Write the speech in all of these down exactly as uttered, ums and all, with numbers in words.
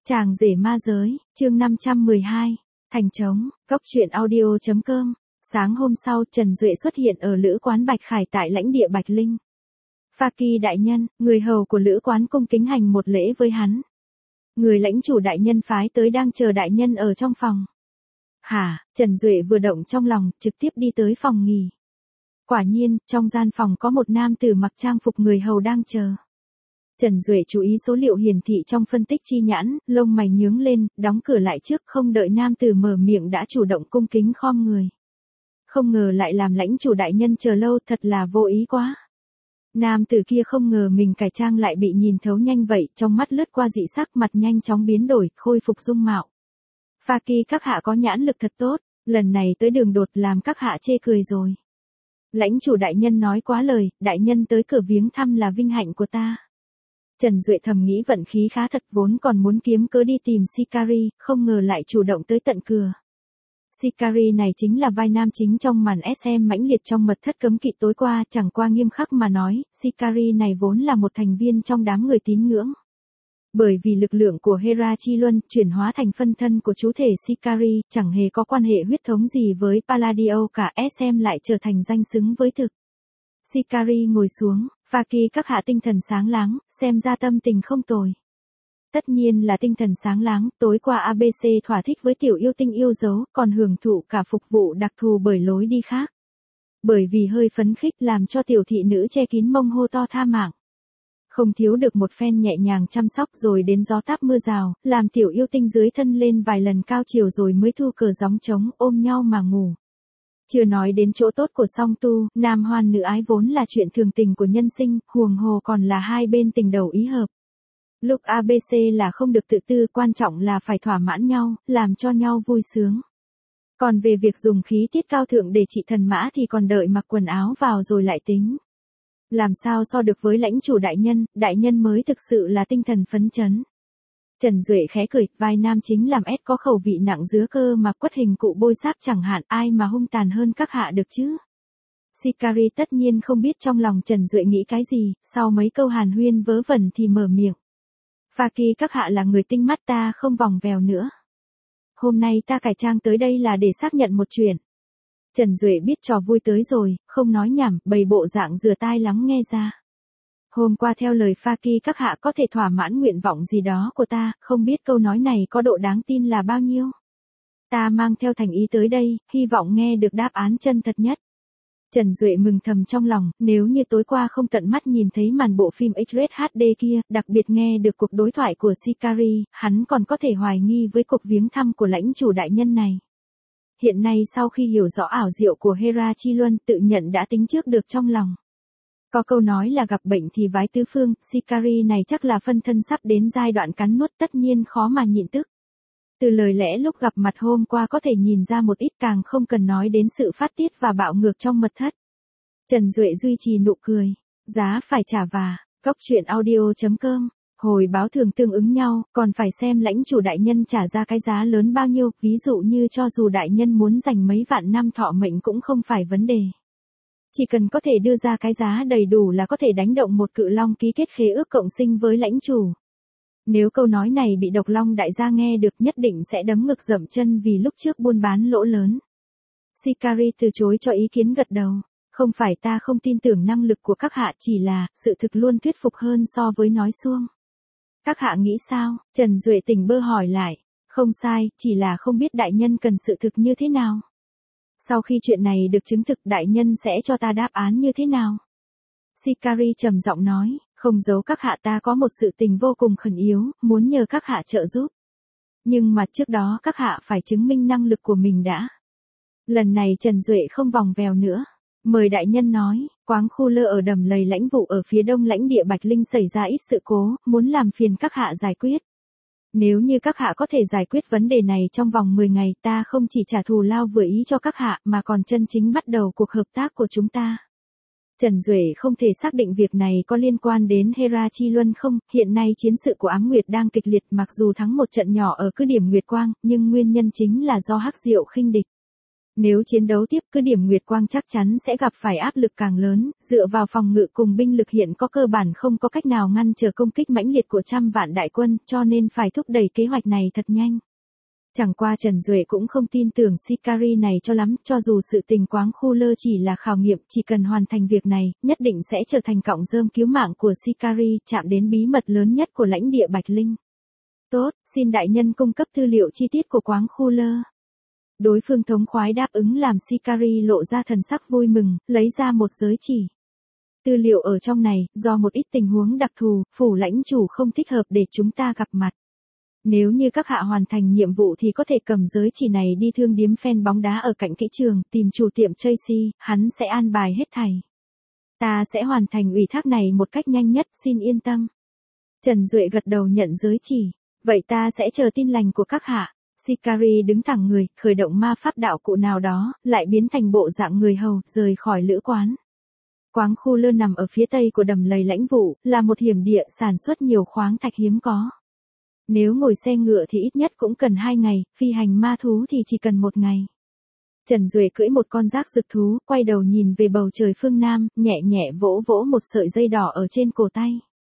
Chàng rể ma giới, chương năm trăm mười hai, thành trống, cốc truyện audio chấm com. Sáng hôm sau, Trần Duệ xuất hiện ở lữ quán Bạch Khải tại lãnh địa Bạch Linh. Pha Kỳ đại nhân, người hầu của lữ quán cung kính hành một lễ với hắn. Người lãnh chủ đại nhân phái tới đang chờ đại nhân ở trong phòng. Hả, Trần Duệ vừa động trong lòng, trực tiếp đi tới phòng nghỉ. Quả nhiên, trong gian phòng có một nam tử mặc trang phục người hầu đang chờ. Trần Duệ chú ý số liệu hiển thị trong phân tích chi nhãn, lông mày nhướng lên, đóng cửa lại trước không đợi nam tử mở miệng đã chủ động cung kính khom người. Không ngờ lại làm lãnh chủ đại nhân chờ lâu, thật là vô ý quá. Nam tử kia không ngờ mình cải trang lại bị nhìn thấu nhanh vậy, trong mắt lướt qua dị sắc, mặt nhanh chóng biến đổi, khôi phục dung mạo. Pha Kỳ các hạ có nhãn lực thật tốt, lần này tới đường đột làm các hạ chê cười rồi. Lãnh chủ đại nhân nói quá lời, đại nhân tới cửa viếng thăm là vinh hạnh của ta. Trần Duệ thầm nghĩ vận khí khá thật, vốn còn muốn kiếm cớ đi tìm Sikari, không ngờ lại chủ động tới tận cửa. Sikari này chính là vai nam chính trong màn ét em mãnh liệt trong mật thất cấm kỵ tối qua, chẳng qua nghiêm khắc mà nói, Sikari này vốn là một thành viên trong đám người tín ngưỡng. Bởi vì lực lượng của Hera Chi Luân chuyển hóa thành phân thân của chú thể Sikari, chẳng hề có quan hệ huyết thống gì với Palladio cả, ét em lại trở thành danh xứng với thực. Sikari ngồi xuống, Pha Kỳ các hạ tinh thần sáng láng, xem ra tâm tình không tồi. Tất nhiên là tinh thần sáng láng, tối qua a bê xê thỏa thích với tiểu yêu tinh yêu dấu, còn hưởng thụ cả phục vụ đặc thù bởi lối đi khác. Bởi vì hơi phấn khích làm cho tiểu thị nữ che kín mông hô to tha mạng. Không thiếu được một phen nhẹ nhàng chăm sóc rồi đến gió táp mưa rào, làm tiểu yêu tinh dưới thân lên vài lần cao chiều rồi mới thu cờ gióng trống ôm nhau mà ngủ. Chưa nói đến chỗ tốt của song tu, nam hoan nữ ái vốn là chuyện thường tình của nhân sinh, huồng hồ còn là hai bên tình đầu ý hợp. Lúc a bê xê là không được tự tư, quan trọng là phải thỏa mãn nhau, làm cho nhau vui sướng. Còn về việc dùng khí tiết cao thượng để trị thần mã thì còn đợi mặc quần áo vào rồi lại tính. Làm sao so được với lãnh chủ đại nhân, đại nhân mới thực sự là tinh thần phấn chấn. Trần Duệ khẽ cười, vai nam chính làm ép có khẩu vị nặng dứa cơ mà quất hình cụ bôi sáp chẳng hạn, ai mà hung tàn hơn các hạ được chứ. Sikari tất nhiên không biết trong lòng Trần Duệ nghĩ cái gì, sau mấy câu hàn huyên vớ vẩn thì mở miệng. Pha Kỳ các hạ là người tinh mắt, ta không vòng vèo nữa. Hôm nay ta cải trang tới đây là để xác nhận một chuyện. Trần Duệ biết trò vui tới rồi, không nói nhảm, bày bộ dạng rửa tai lắng nghe ra. Hôm qua theo lời Pha Kỳ các hạ có thể thỏa mãn nguyện vọng gì đó của ta, không biết câu nói này có độ đáng tin là bao nhiêu. Ta mang theo thành ý tới đây, hy vọng nghe được đáp án chân thật nhất. Trần Duệ mừng thầm trong lòng, nếu như tối qua không tận mắt nhìn thấy màn bộ phim ích rét hát đê kia, đặc biệt nghe được cuộc đối thoại của Sikari, hắn còn có thể hoài nghi với cuộc viếng thăm của lãnh chủ đại nhân này. Hiện nay sau khi hiểu rõ ảo diệu của Hera Chi Luân, tự nhận đã tính trước được trong lòng. Có câu nói là gặp bệnh thì vái tứ phương, Sikari này chắc là phân thân sắp đến giai đoạn cắn nuốt, tất nhiên khó mà nhịn tức. Từ lời lẽ lúc gặp mặt hôm qua có thể nhìn ra một ít, càng không cần nói đến sự phát tiết và bạo ngược trong mật thất. Trần Duệ duy trì nụ cười, giá phải trả và, cốc truyện audio chấm com, hồi báo thường tương ứng nhau, còn phải xem lãnh chủ đại nhân trả ra cái giá lớn bao nhiêu, ví dụ như cho dù đại nhân muốn dành mấy vạn năm thọ mệnh cũng không phải vấn đề. Chỉ cần có thể đưa ra cái giá đầy đủ là có thể đánh động một cự long ký kết khế ước cộng sinh với lãnh chủ. Nếu câu nói này bị độc long đại gia nghe được nhất định sẽ đấm ngực dậm chân vì lúc trước buôn bán lỗ lớn. Sikari từ chối cho ý kiến gật đầu. Không phải ta không tin tưởng năng lực của các hạ, chỉ là, sự thực luôn thuyết phục hơn so với nói suông. Các hạ nghĩ sao? Trần Duệ tỉnh bơ hỏi lại. Không sai, chỉ là không biết đại nhân cần sự thực như thế nào. Sau khi chuyện này được chứng thực, đại nhân sẽ cho ta đáp án như thế nào? Sikari trầm giọng nói, không giấu các hạ, ta có một sự tình vô cùng khẩn yếu, muốn nhờ các hạ trợ giúp. Nhưng mà trước đó các hạ phải chứng minh năng lực của mình đã. Lần này Trần Duệ không vòng vèo nữa. Mời đại nhân nói, quáng khu lơ ở đầm lầy lãnh vụ ở phía đông lãnh địa Bạch Linh xảy ra ít sự cố, muốn làm phiền các hạ giải quyết. Nếu như các hạ có thể giải quyết vấn đề này trong vòng mười ngày, ta không chỉ trả thù lao vừa ý cho các hạ mà còn chân chính bắt đầu cuộc hợp tác của chúng ta. Trần Duệ không thể xác định việc này có liên quan đến Hera Chi Luân không, hiện nay chiến sự của Ám Nguyệt đang kịch liệt, mặc dù thắng một trận nhỏ ở cứ điểm Nguyệt Quang, nhưng nguyên nhân chính là do Hắc Diệu khinh địch. Nếu chiến đấu tiếp, cứ điểm Nguyệt Quang chắc chắn sẽ gặp phải áp lực càng lớn, dựa vào phòng ngự cùng binh lực hiện có cơ bản không có cách nào ngăn trở công kích mãnh liệt của trăm vạn đại quân, cho nên phải thúc đẩy kế hoạch này thật nhanh. Chẳng qua Trần Duệ cũng không tin tưởng Sicari này cho lắm, cho dù sự tình Quáng Khu Lơ chỉ là khảo nghiệm, chỉ cần hoàn thành việc này, nhất định sẽ trở thành cọng rơm cứu mạng của Sicari, chạm đến bí mật lớn nhất của lãnh địa Bạch Linh. Tốt, xin đại nhân cung cấp tư liệu chi tiết của Quáng Khu Lơ. Đối phương thống khoái đáp ứng làm Sicari lộ ra thần sắc vui mừng, lấy ra một giới chỉ. Tư liệu ở trong này, do một ít tình huống đặc thù, phủ lãnh chủ không thích hợp để chúng ta gặp mặt. Nếu như các hạ hoàn thành nhiệm vụ thì có thể cầm giới chỉ này đi thương điếm fan bóng đá ở cạnh kỹ trường, tìm chủ tiệm Chelsea, hắn sẽ an bài hết thảy. Ta sẽ hoàn thành ủy thác này một cách nhanh nhất, xin yên tâm. Trần Duệ gật đầu nhận giới chỉ. Vậy ta sẽ chờ tin lành của các hạ. Sicari đứng thẳng người, khởi động ma pháp đạo cụ nào đó, lại biến thành bộ dạng người hầu, rời khỏi lữ quán. Quáng Khu Lơ nằm ở phía tây của đầm lầy lãnh vụ, là một hiểm địa sản xuất nhiều khoáng thạch hiếm có. Nếu ngồi xe ngựa thì ít nhất cũng cần hai ngày, phi hành ma thú thì chỉ cần một ngày. Trần Duệ cưỡi một con giác dực thú, quay đầu nhìn về bầu trời phương Nam, nhẹ nhẹ vỗ vỗ một sợi dây đỏ ở trên cổ tay.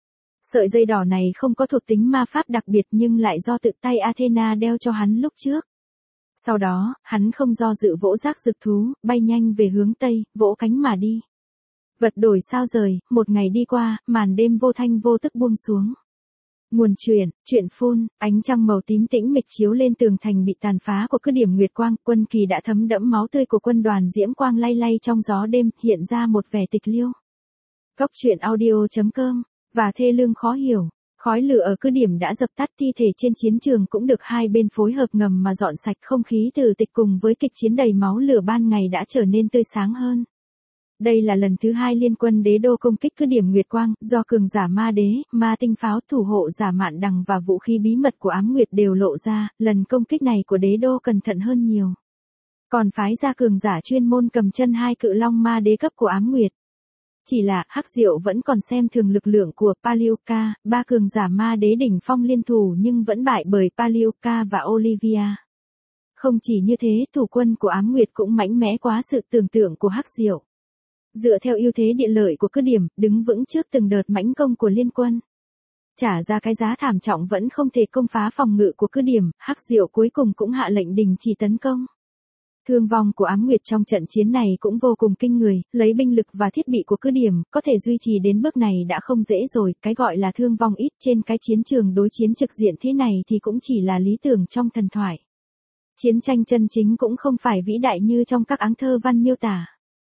Sợi dây đỏ này không có thuộc tính ma pháp đặc biệt nhưng lại do tự tay Athena đeo cho hắn lúc trước. Sau đó, hắn không do dự vỗ giác dực thú, bay nhanh về hướng Tây, vỗ cánh mà đi. Vật đổi sao rời, một ngày đi qua, màn đêm vô thanh vô tức buông xuống. Nguồn truyện, truyện phun, ánh trăng màu tím tĩnh mịch chiếu lên tường thành bị tàn phá của cứ điểm Nguyệt Quang, quân kỳ đã thấm đẫm máu tươi của quân đoàn diễm quang lay lay trong gió đêm, hiện ra một vẻ tịch liêu. Góc truyện audio chấm com, và thê lương khó hiểu, khói lửa ở cứ điểm đã dập tắt, thi thể trên chiến trường cũng được hai bên phối hợp ngầm mà dọn sạch, không khí từ tịch cùng với kịch chiến đầy máu lửa ban ngày đã trở nên tươi sáng hơn. Đây là lần thứ hai liên quân đế đô công kích cứ điểm Nguyệt Quang, do cường giả ma đế, ma tinh pháo, thủ hộ giả mạn đằng và vũ khí bí mật của ám nguyệt đều lộ ra, lần công kích này của đế đô cẩn thận hơn nhiều. Còn phái ra cường giả chuyên môn cầm chân hai cự long ma đế cấp của ám nguyệt. Chỉ là, Hắc Diệu vẫn còn xem thường lực lượng của Palioka, ba cường giả ma đế đỉnh phong liên thủ nhưng vẫn bại bởi Palioka và Olivia. Không chỉ như thế, thủ quân của ám nguyệt cũng mạnh mẽ quá sự tưởng tượng của Hắc Diệu. Dựa theo ưu thế địa lợi của cứ điểm, đứng vững trước từng đợt mãnh công của liên quân. Trả ra cái giá thảm trọng vẫn không thể công phá phòng ngự của cứ điểm, Hắc Diệu cuối cùng cũng hạ lệnh đình chỉ tấn công. Thương vong của ám nguyệt trong trận chiến này cũng vô cùng kinh người, lấy binh lực và thiết bị của cứ điểm, có thể duy trì đến bước này đã không dễ rồi, cái gọi là thương vong ít trên cái chiến trường đối chiến trực diện thế này thì cũng chỉ là lý tưởng trong thần thoại. Chiến tranh chân chính cũng không phải vĩ đại như trong các áng thơ văn miêu tả.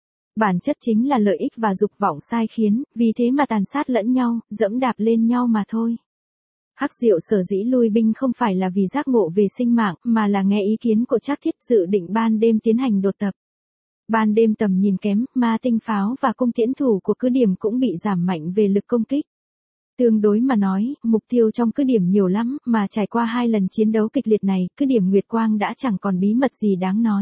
Bản chất chính là lợi ích và dục vọng sai khiến, vì thế mà tàn sát lẫn nhau, dẫm đạp lên nhau mà thôi. Hắc Diệu sở dĩ lui binh không phải là vì giác ngộ về sinh mạng, mà là nghe ý kiến của Trác Thiết dự định ban đêm tiến hành đột tập. Ban đêm tầm nhìn kém, ma tinh pháo và cung tiễn thủ của cứ điểm cũng bị giảm mạnh về lực công kích. Tương đối mà nói, mục tiêu trong cứ điểm nhiều lắm, mà trải qua hai lần chiến đấu kịch liệt này, cứ điểm Nguyệt Quang đã chẳng còn bí mật gì đáng nói.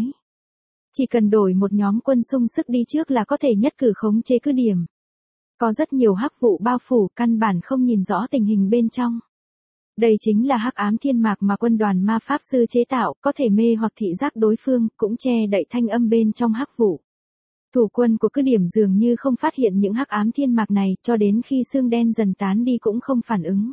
Chỉ cần đổi một nhóm quân sung sức đi trước là có thể nhất cử khống chế cứ điểm. Có rất nhiều hắc vụ bao phủ, căn bản không nhìn rõ tình hình bên trong. Đây chính là hắc ám thiên mạc mà quân đoàn ma pháp sư chế tạo, có thể mê hoặc thị giác đối phương, cũng che đậy thanh âm bên trong hắc vụ. Thủ quân của cứ điểm dường như không phát hiện những hắc ám thiên mạc này, cho đến khi sương đen dần tán đi cũng không phản ứng.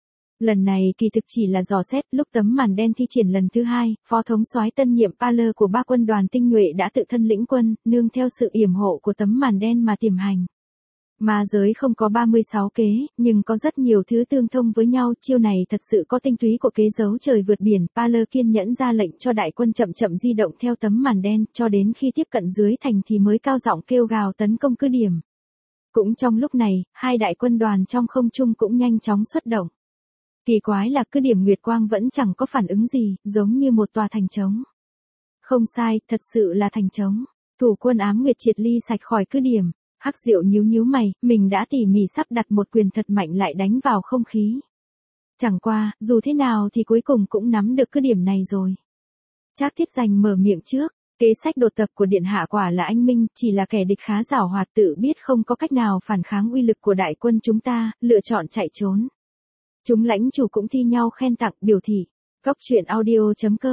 Lần này kỳ thực chỉ là dò xét, lúc tấm màn đen thi triển lần thứ hai, phó thống soái tân nhiệm Paler của ba quân đoàn tinh nhuệ đã tự thân lĩnh quân, nương theo sự yểm hộ của tấm màn đen mà tiềm hành. Ma giới không có ba mươi sáu kế, nhưng có rất nhiều thứ tương thông với nhau, chiêu này thật sự có tinh túy của kế giấu trời vượt biển. Paler kiên nhẫn ra lệnh cho đại quân chậm chậm di động theo tấm màn đen, cho đến khi tiếp cận dưới thành thì mới cao giọng kêu gào tấn công cứ điểm. Cũng trong lúc này, hai đại quân đoàn trong không trung cũng nhanh chóng xuất động. Kỳ quái là cứ điểm Nguyệt Quang vẫn chẳng có phản ứng gì, giống như một tòa thành trống. Không sai, thật sự là thành trống. Thủ quân ám nguyệt triệt ly sạch khỏi cứ điểm. Hắc Diệu nhíu nhíu mày, mình đã tỉ mỉ sắp đặt một quyền thật mạnh lại đánh vào không khí. Chẳng qua, dù thế nào thì cuối cùng cũng nắm được cứ điểm này rồi. Trác Thiết Giành mở miệng trước, kế sách đột tập của điện hạ quả là anh minh, chỉ là kẻ địch khá giảo hoạt, tự biết không có cách nào phản kháng uy lực của đại quân chúng ta, lựa chọn chạy trốn. Chúng lãnh chủ cũng thi nhau khen tặng biểu thị. Góc truyện audio chấm com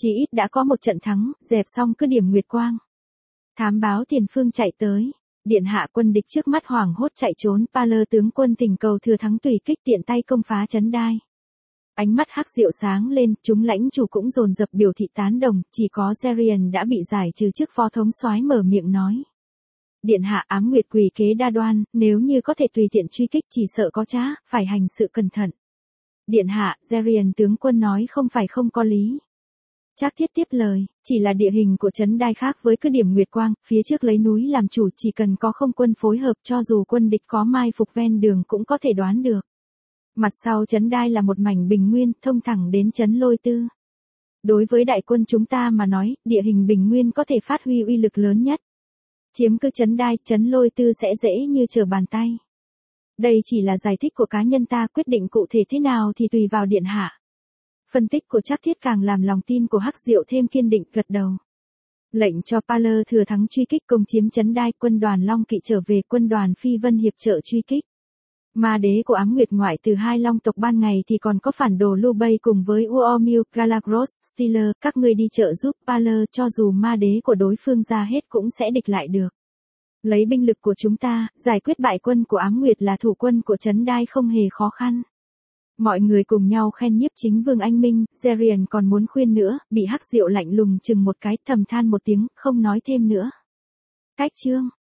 Chỉ ít đã có một trận thắng, dẹp xong cứ điểm Nguyệt Quang. Thám báo tiền phương chạy tới. Điện hạ quân địch trước mắt hoảng hốt chạy trốn, Paler tướng quân tình cầu thừa thắng tùy kích tiện tay công phá trấn đai. Ánh mắt hắc diệu sáng lên, chúng lãnh chủ cũng dồn dập biểu thị tán đồng, chỉ có Zerion đã bị giải trừ chức phó thống soái mở miệng nói. Điện hạ ám nguyệt quỷ kế đa đoan, nếu như có thể tùy tiện truy kích chỉ sợ có trá, phải hành sự cẩn thận. Điện hạ, Zerion tướng quân nói không phải không có lý. Trác Thiết tiếp lời, chỉ là địa hình của trấn đai khác với cứ điểm Nguyệt Quang, phía trước lấy núi làm chủ chỉ cần có không quân phối hợp cho dù quân địch có mai phục ven đường cũng có thể đoán được. Mặt sau trấn đai là một mảnh bình nguyên, thông thẳng đến trấn Lôi Tư. Đối với đại quân chúng ta mà nói, địa hình bình nguyên có thể phát huy uy lực lớn nhất. Chiếm cứ trấn đai, trấn Lôi Tư sẽ dễ như trở bàn tay. Đây chỉ là giải thích của cá nhân ta, quyết định cụ thể thế nào thì tùy vào điện hạ. Phân tích của Trác Thiết càng làm lòng tin của Hắc Diệu thêm kiên định, gật đầu. Lệnh cho Paler thừa thắng truy kích công chiếm trấn đai, quân đoàn Long Kỵ trở về, quân đoàn Phi Vân hiệp trợ truy kích. Ma đế của ám nguyệt ngoại từ hai long tộc ban ngày thì còn có phản đồ Lu Bay cùng với Uomil, Galagros, Steeler, các ngươi đi trợ giúp Paler, cho dù ma đế của đối phương ra hết cũng sẽ địch lại được. Lấy binh lực của chúng ta, giải quyết bại quân của ám nguyệt là thủ quân của trấn đai không hề khó khăn. Mọi người cùng nhau khen nhiếp chính vương anh minh, Zerion còn muốn khuyên nữa, bị Hắc Diệu lạnh lùng chừng một cái, thầm than một tiếng, không nói thêm nữa. Cách chương